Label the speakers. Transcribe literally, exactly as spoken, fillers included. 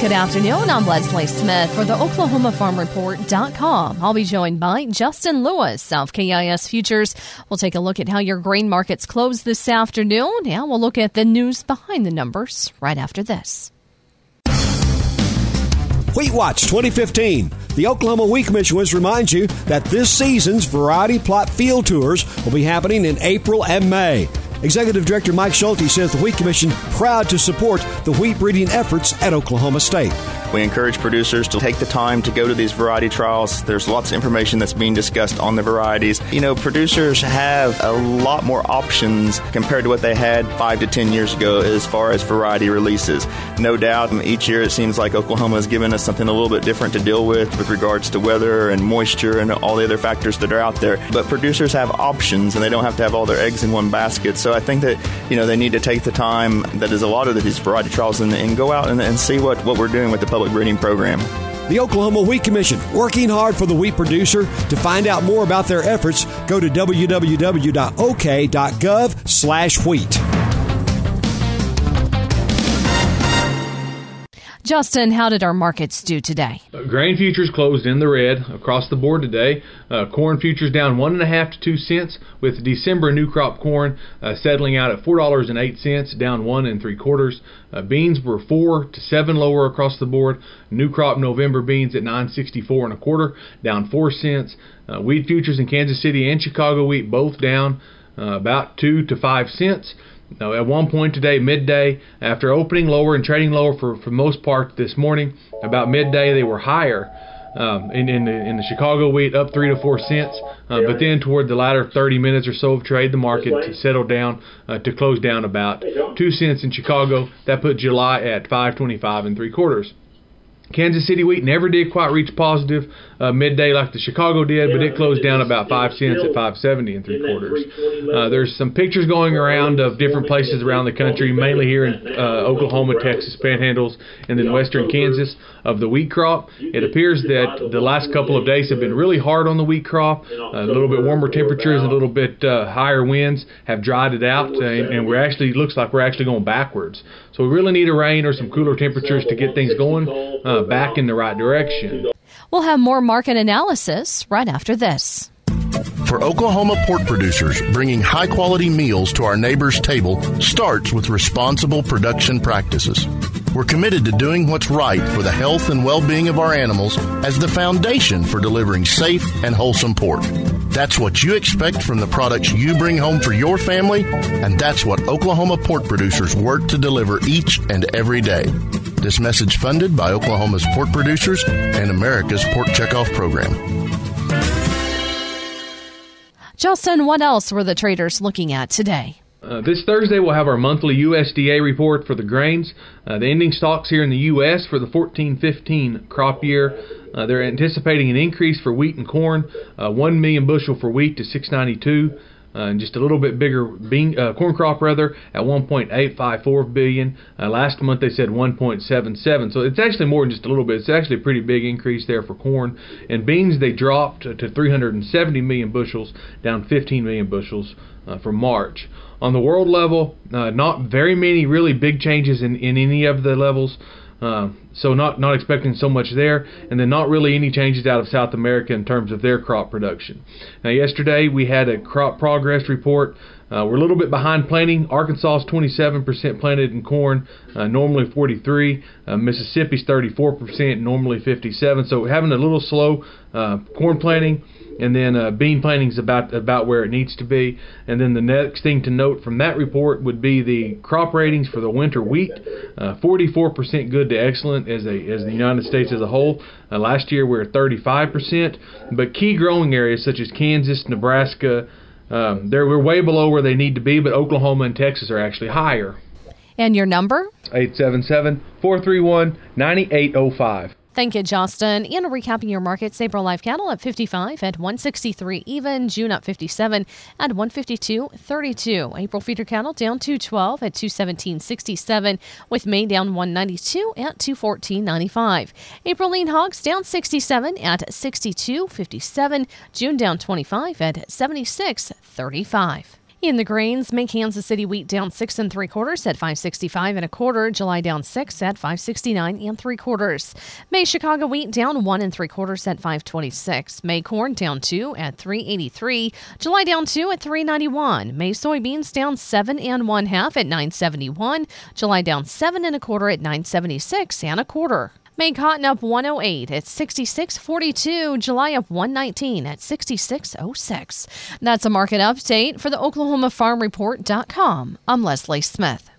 Speaker 1: Good afternoon. I'm Leslie Smith for the Oklahoma Farm Report dot com. I'll be joined by Justin Lewis, South K I S Futures. We'll take a look at how your grain markets close this afternoon, and we'll look at the news behind the numbers right after this.
Speaker 2: Wheat Watch twenty fifteen. The Oklahoma Wheat Commission wants to remind you that this season's variety plot field tours will be happening in April and May. Executive Director Mike Schulte says the Wheat Commission proud to support the wheat breeding efforts at Oklahoma State.
Speaker 3: We encourage producers to take the time to go to these variety trials. There's lots of information that's being discussed on the varieties. You know, producers have a lot more options compared to what they had five to ten years ago as far as variety releases. No doubt, each year it seems like Oklahoma has given us something a little bit different to deal with with regards to weather and moisture and all the other factors that are out there. But producers have options, and they don't have to have all their eggs in one basket. So I think that, you know, they need to take the time that is a lot of these variety trials and, and go out and, and see what, what we're doing with the public breeding program.
Speaker 2: The Oklahoma Wheat Commission, working hard for the wheat producer. To find out more about their efforts, go to w w w dot o k dot gov slash wheat.
Speaker 1: Justin, how did our markets do today?
Speaker 4: Uh, grain futures closed in the red across the board today. Uh, corn futures down one and a half to two cents, with December new crop corn uh, settling out at four dollars and eight cents, down one and three quarters. Uh, beans were four to seven lower across the board. New crop November beans at nine sixty four and a quarter, down four cents. Uh, wheat futures in Kansas City and Chicago wheat both down uh, about two to five cents. Now, at one point today, midday, after opening lower and trading lower for, for most part this morning, about midday they were higher um, in, in, the, in the Chicago wheat, up three to four cents. Uh, but then toward the latter thirty minutes or so of trade, the market settled down uh, to close down about two cents in Chicago. That put July at five twenty-five and three quarters. Kansas City wheat never did quite reach positive uh, midday like the Chicago did, but it closed down about five cents at five seventy and three quarters. Uh, there's some pictures going around of different places around the country, mainly here in uh, Oklahoma, Texas, Panhandles, and then western Kansas, of the wheat crop. It appears that the last couple of days have been really hard on the wheat crop. A little bit warmer temperatures, a little bit uh, higher winds have dried it out, uh, and, and we're actually looks like we're actually going backwards. So we really need a rain or some cooler temperatures to get things going uh, back in the right direction.
Speaker 1: We'll have more market analysis right after this.
Speaker 5: For Oklahoma pork producers, bringing high-quality meals to our neighbors' table starts with responsible production practices. We're committed to doing what's right for the health and well-being of our animals as the foundation for delivering safe and wholesome pork. That's what you expect from the products you bring home for your family, and that's what Oklahoma pork producers work to deliver each and every day. This message funded by Oklahoma's pork producers and America's Pork Checkoff Program.
Speaker 1: Justin, what else were the traders looking at today?
Speaker 4: Uh, this Thursday, we'll have our monthly U S D A report for the grains. Uh, the ending stocks here in the U S for the fourteen fifteen crop year. Uh, they're anticipating an increase for wheat and corn, uh, one million bushel for wheat to six ninety-two, uh, and just a little bit bigger bean, uh, corn crop rather at one point eight five four billion. Uh, last month they said one point seven seven, so it's actually more than just a little bit. It's actually a pretty big increase there for corn. And beans, they dropped to three hundred seventy million bushels, down fifteen million bushels uh, from March. On the world level, uh, not very many really big changes in, in any of the levels, uh, so not, not expecting so much there, and then not really any changes out of South America in terms of their crop production. Now, yesterday we had a crop progress report. Uh, we're a little bit behind planting. Arkansas is twenty-seven percent planted in corn, uh, normally forty-three. Uh, Mississippi's thirty-four percent, normally fifty-seven. So we're having a little slow uh, corn planting, and then uh, bean planting is about about where it needs to be. And then the next thing to note from that report would be the crop ratings for the winter wheat. Uh, forty-four percent good to excellent as a as the United States as a whole. Uh, last year we were thirty-five percent, but key growing areas such as Kansas, Nebraska, Um, they're we're way below where they need to be, but Oklahoma and Texas are actually higher.
Speaker 1: And your number?
Speaker 4: eight seven seven, four three one, nine eight zero five.
Speaker 1: Thank you, Justin. And recapping your markets, April live cattle at fifty-five at one sixty-three even, June up fifty-seven at one fifty-two thirty-two. April feeder cattle down two twelve at two seventeen sixty-seven, with May down one ninety-two at two fourteen ninety-five. April lean hogs down sixty-seven at sixty-two fifty-seven, June down twenty-five at seventy-six thirty-five. In the grains, May Kansas City wheat down six and three quarters at five sixty-five and a quarter. July down six at five sixty-nine and three quarters. May Chicago wheat down one and three quarters at five twenty-six. May corn down two at three eighty-three. July down two at three ninety-one. May soybeans down seven and one half at nine seventy-one. July down seven and a quarter at nine seventy-six and a quarter. May cotton up one oh eight at sixty-six forty-two. July up one nineteen at sixty-six oh six. That's a market update for the Oklahoma Farm Report dot com. I'm Leslie Smith.